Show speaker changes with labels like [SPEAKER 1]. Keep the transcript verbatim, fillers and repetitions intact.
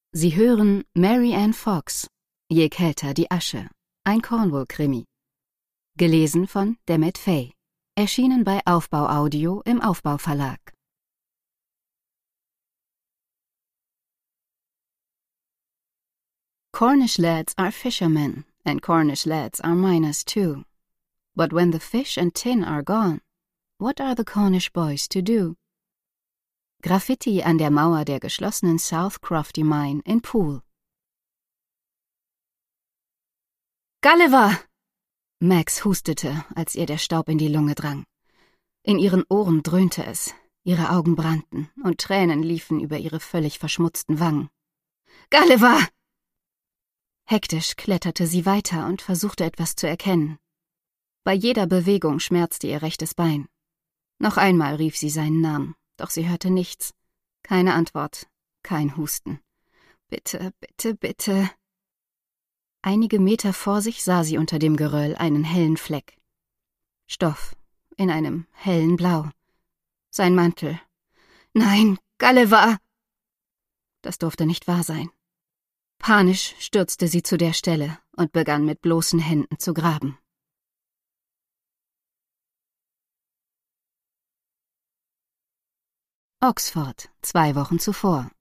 [SPEAKER 1] Sie hören Mary Ann Fox, Je kälter die Asche, ein Cornwall-Krimi. Gelesen von Demet Fay. Erschienen bei Aufbau Audio im Aufbau Verlag. Cornish lads are fishermen, and Cornish lads are miners too. But when the fish and tin are gone, what are the Cornish boys to do? Graffiti an der Mauer der geschlossenen South Crofty Mine in Poole. Gulliver! Max hustete, als ihr der Staub in die Lunge drang. In ihren Ohren dröhnte es, ihre Augen brannten und Tränen liefen über ihre völlig verschmutzten Wangen. Gulliver! Hektisch kletterte sie weiter und versuchte etwas zu erkennen. Bei jeder Bewegung schmerzte ihr rechtes Bein. Noch einmal rief sie seinen Namen, doch sie hörte nichts. Keine Antwort, kein Husten. Bitte, bitte, bitte. Einige Meter vor sich sah sie unter dem Geröll einen hellen Fleck. Stoff, in einem hellen Blau. Sein Mantel. Nein, Gulliver! Das durfte nicht wahr sein. Panisch stürzte sie zu der Stelle und begann mit bloßen Händen zu graben. Oxford, zwei Wochen zuvor.